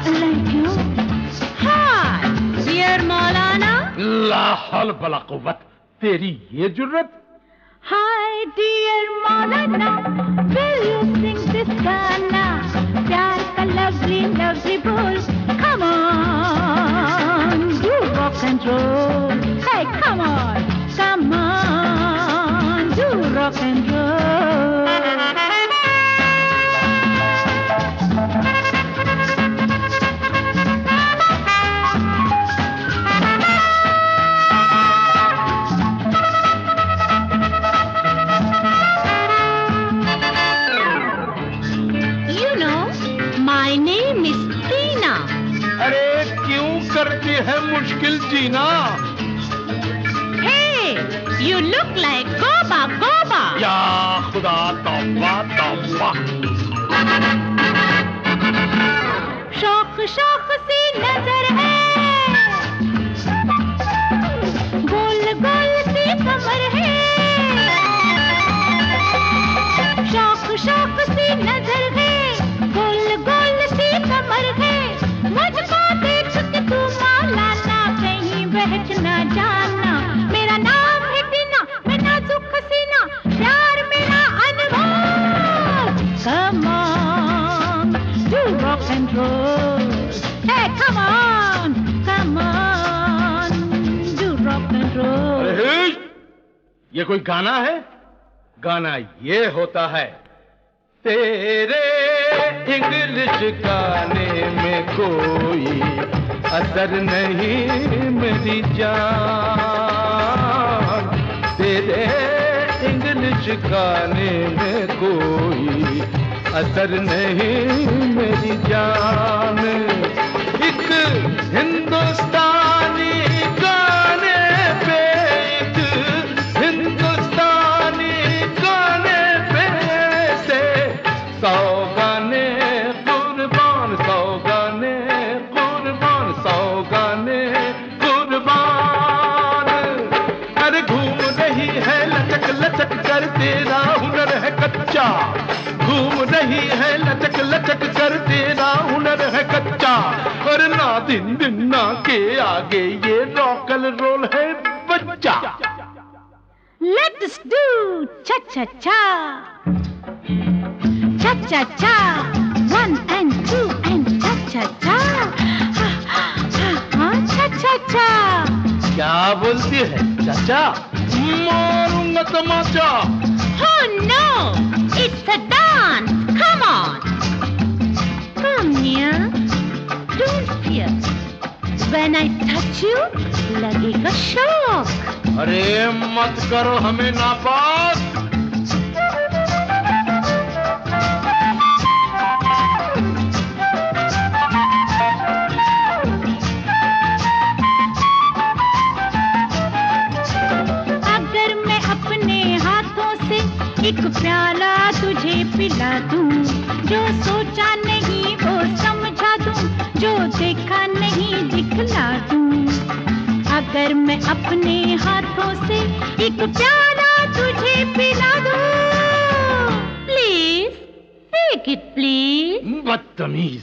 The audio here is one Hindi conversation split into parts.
like you. Hi, dear Maulana. ला हौल वला कुव्वत, तेरी ये जुर्रत? Hi, dear Maulana. Will you sing this गाना? प्यार का lovely, lovely बोल. Come on, do rock and roll. Hey, come on, do rock and roll. My name is Tina. अरे क्यों करती है मुश्किल जीना? Hey, you look like Goba Goba. या खुदा तौबा तौबा। शौक शौक सी नजर है, गोल गोल सी कमर है, शौक शौक सी नजर है, गोल गोल सी कमर है। मुझको देख के तू मौलाना कहीं बहक ना जाना। मेरा नाम है टीना, मैं नाजुक हसीना, प्यार मेरा अनमोल। Come on, do rock and roll. Hey, come on, do rock and roll. अरे ये कोई गाना है? गाना ये होता है, तेरे इंग्लिश गाने में कोई असर नहीं मेरी जान, तेरे इंग्लिश गाने में कोई असर नहीं मेरी जान। एक हिंदुस्तानी गाने पे, एक हिंदुस्तानी गाने पे से 100 गाने कुर्बान, 100 गाने कुर्बान, 100 गाने कुर्बान। अरे घूम रही है लचक लचक कर, तेरा हुनर है कच्चा, घूम रही है लचक लचक कर, तेरा हुनर है कच्चा। और ना दिन दिन ना के आगे ये रॉक एंड रोल है बच्चा। Let's do cha-cha-cha. Cha-cha-cha. 1 and 2 and cha-cha-cha. Cha-cha-cha. क्या बोलती है चाचा? मारूंगा तमाचा। Oh no, it's a dance. Come on. Come near. Don't fear. When I touch you, लगेगा शौक। अरे मत करो हमें नापाक। अगर मैं अपने हाथों से एक प्याला तुझे पिला दूं, जो सोचा नहीं वो समझा दूं, जो देखा नहीं दिखला दूं। अगर मैं अपने हाथों से एक प्याला तुझे पिला दूं, प्लीज टेक इट प्लीज। बदतमीज।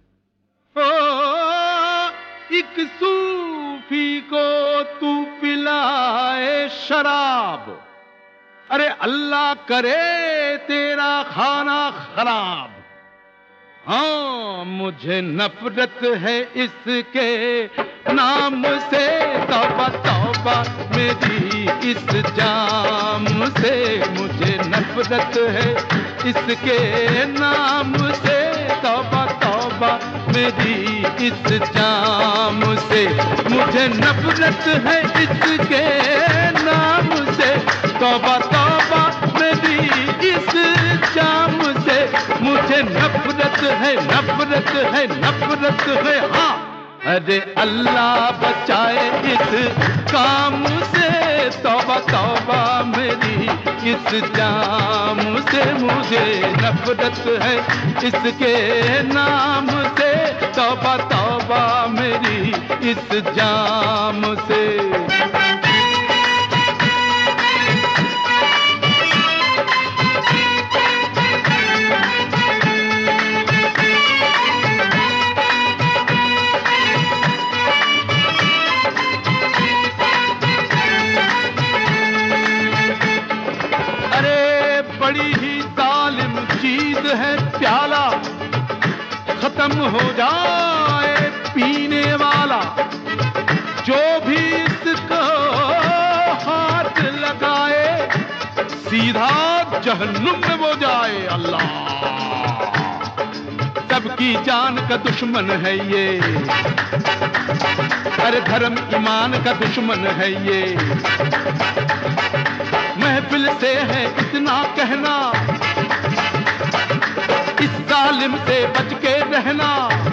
एक सूफी को तू पिलाए शराब, अरे अल्लाह करे तेरा खाना खराब। हाँ मुझे नफरत है इसके नाम से, तौबा तौबा मेरी इस जाम से। मुझे नफरत है इसके नाम से, तौबा तौबा मेरी इस जाम से। मुझे नफरत है इसके नाम से, तौबा तौबा मेरी इस जाम से। मुझे नफरत है, नफरत है, नफरत है। हाँ अरे अल्लाह बचाए इस काम से, तौबा तौबा मेरी इस जाम से। मुझे नफरत है इसके नाम से, तौबा तौबा मेरी इस जाम से। मजीद है प्याला, खत्म हो जाए पीने वाला, जो भी इसको हाथ लगाए सीधा जहन्नुम में वो जाए। अल्लाह, सबकी जान का दुश्मन है ये, अरे धर्म ईमान का दुश्मन है ये। महफिल से है इतना कहना, इस जालिम से बच के रहना,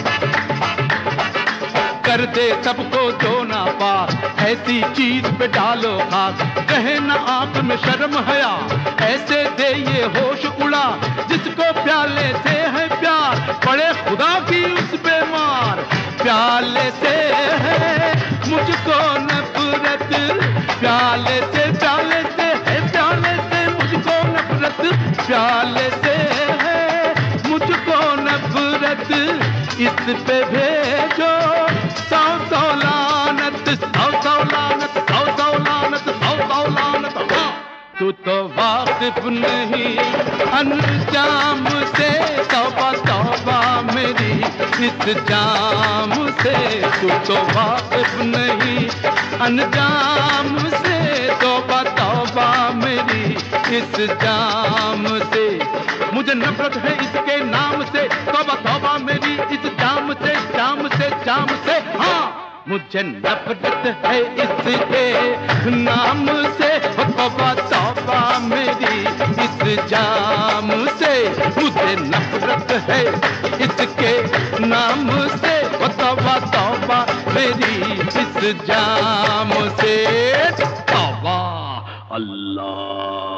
कर दे सबको जो ना पास, ऐसी चीज पे डालो खास। कहे ना आंख में शर्म हया, ऐसे दे ये होश उड़ा, जिसको प्याले से है प्यार, पड़े खुदा की उस पे मार। प्याले से है मुझको नफरत, प्याले से है प्याले से मुझको नफरत, प्याले से है मुझको नफरत, इस पे भेजो सौ सौ लानत, सौ सौ लानत, सौ सौ लानत, सौ सौ लानत। तू तो वाकिफ नहीं अंजाम से, तौबा तौबा मेरी इस जाम से। तू तो वाकिफ नहीं अंजाम से, तौबा तौबा मेरी इस जाम से। मुझे नफरत है इसके नाम से, तौबा तौबा मेरी इस जाम से, जाम से, जाम से। हाँ, मुझे नफरत है इसके नाम से, तौबा तौबा मेरी इस जाम से। मुझे नफरत है इसके नाम से, तौबा तौबा मेरी इस जाम से। तौबा अल्लाह।